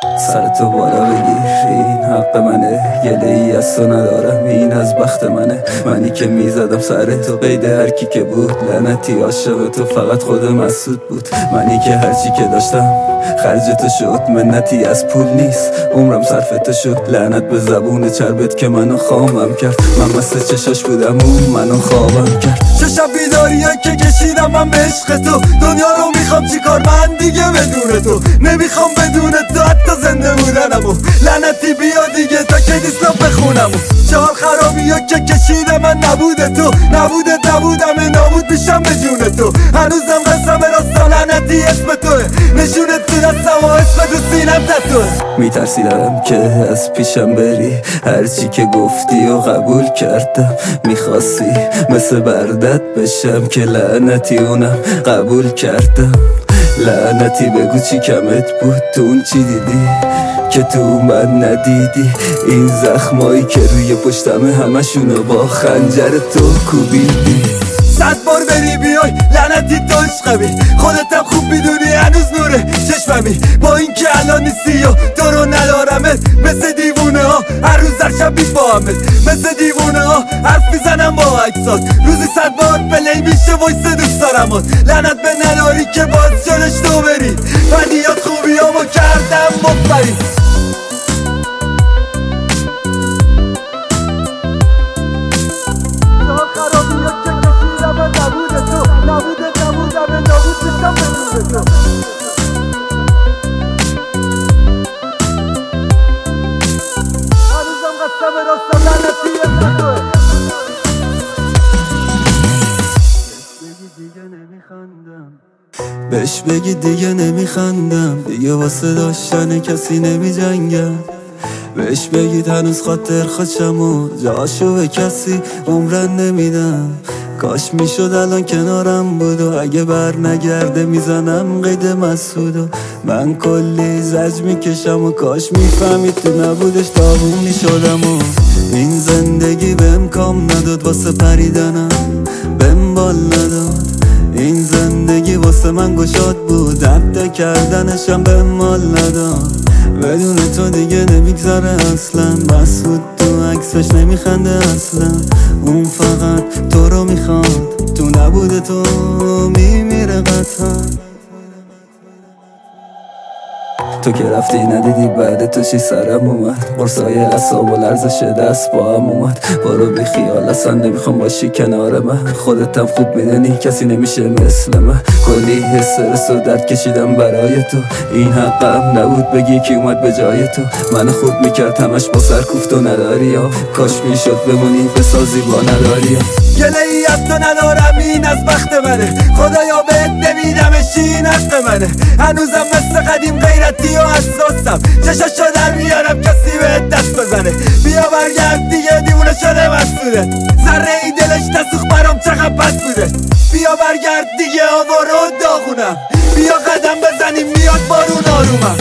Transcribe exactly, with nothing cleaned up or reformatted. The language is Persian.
سر تو بالا بگیر، این حق منه، گله ای از تو ندارم، این از بخت منه. منی که میزدم سر تو قید هر کی که بود، لعنتی عاشق تو فقط خود مسعود بود. منی که هرچی که داشتم خرج تو شد، منتی از پول نیست، عمرم صرف تو شد. لعنت به زبون چربت که منو خامم کرد، من مثل چشاش بودم اون منو خوابم کرد. چشم بیداریه که کشیدم من به عشق تو، دنیا رو میخوام چیکار من دیگه بدون تو، نمیخوام بدون تو حتی زنده بودنمو. لعنتی بیا دیگه تا که دیسلام بخونمو. چهار خرابی ها که کشیدم من نبوده تو، نبوده نبودم نابود میشم به جون تو. هنوزم قسم راستا لعنتی اسم توه، نشونت تو دستم و اسم تو سینم تتوه. میترسیدم که از پیشم بری، هرچی که گفتی و قبول کردم. میخواستی مثل بردت بشم که لعنتی اونم قبول کردم. لعنتی بگو چی کمت بود، تو اون چی دیدی که تو من ندیدی؟ این زخمایی که روی پشتمه همشونو با خنجر تو کوبیدی. صد بار بری بیای لعنتی تو عشقمی، خودتم خوب میدونی هنوز نوره چشممی. با این که الان نیستی و تو رو ندارمت، مثل دیوونه ها هر روز در شب میفاهمت، مثل دیوونه ها حرف میزنم با عکسات. روزی صد بار پلی میشه وایس دوست دارمات. لعنت به نداری که باز جلش تو بری، بدیات خوبیامو کردم مفبری. بهش بگی دیگه نمیخندم، دیگه واسه داشتن کسی نمی جنگم. بهش بگید هنوز خاطر خودشم و جاشو به کسی عمرن نمیدم. کاش میشد الان کنارم بود و اگه بر نگرده میزنم قید مسعودو. من کلی زج میکشم و کاش میفهمید تو نبودش تابون میشدم. و این زندگی بهم کام نداد واسه پریدنم، بهم بال نداد. این زندگی واسه من گشاد بود، عبده کردنشم به مال نداد. بدون تو دیگه نمیگذره اصلا، مسعود تو عکسش نمیخنده اصلا. اون فقط تو رو میخواد، تو نبوده تو میمیره قطعا. تو که رفتی ندیدی بعد تو چی سرم اومد، قرصای اعصاب و لرزش دست با هم اومد. برو بی خیال اصلا نمیخوام باشی کنار من، خودتم خوب میدونی کسی نمیشه مثل من. کلی استرس و درد کشیدم برای تو، این حقم نبود بگی کی اومد به جای تو. من خوب میکرد همش با سر کوفت و نداری ها، کاش میشد بمونی بسازی با نداری ها. گله ای از تو ندارم این از بخت منه، خدایا بهت نمیدمش این حق منه. هنوزم مثل قدیم غیرتی و حساسم، چشاشو در میارم کسی بهت دست بزنه. بیا برگرد دیگه دیوونه شده مسعوده، ذره ای دلش تسوخ برام چقدر بد بوده. بیا برگرد دیگه آوارو داغونم، بیا قدم بزنیم میاد بارون آرومم.